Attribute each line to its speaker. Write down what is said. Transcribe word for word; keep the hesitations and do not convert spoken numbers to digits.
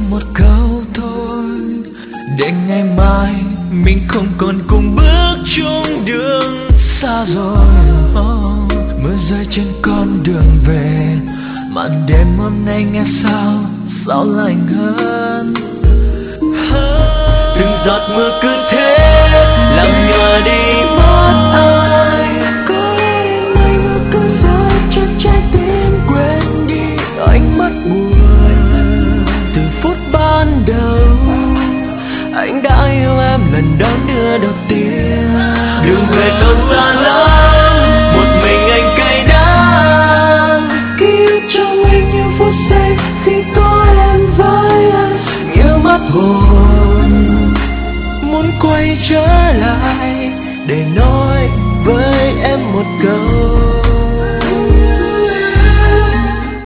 Speaker 1: một câu thôi, để ngày mai mình không còn cùng bước chung đường xa rồi. Oh, mưa rơi trên con đường về, màn đêm hôm nay nghe sao sao lạnh hơn. Từng giọt mưa cứ thế làm nhòa đi mất ai. Có lẽ đêm nay mưa cứ rơi trên trái tim, quên đi ánh mắt buồn. Từ phút ban đầu anh đã yêu em lần đón đưa đầu tiên. Đường về còn xa lắm, một mình anh cay đắng. Ký ức trong anh như phút giây khi có em với anh. Như mất hồn, muốn quay trở lại để nói với em một câu.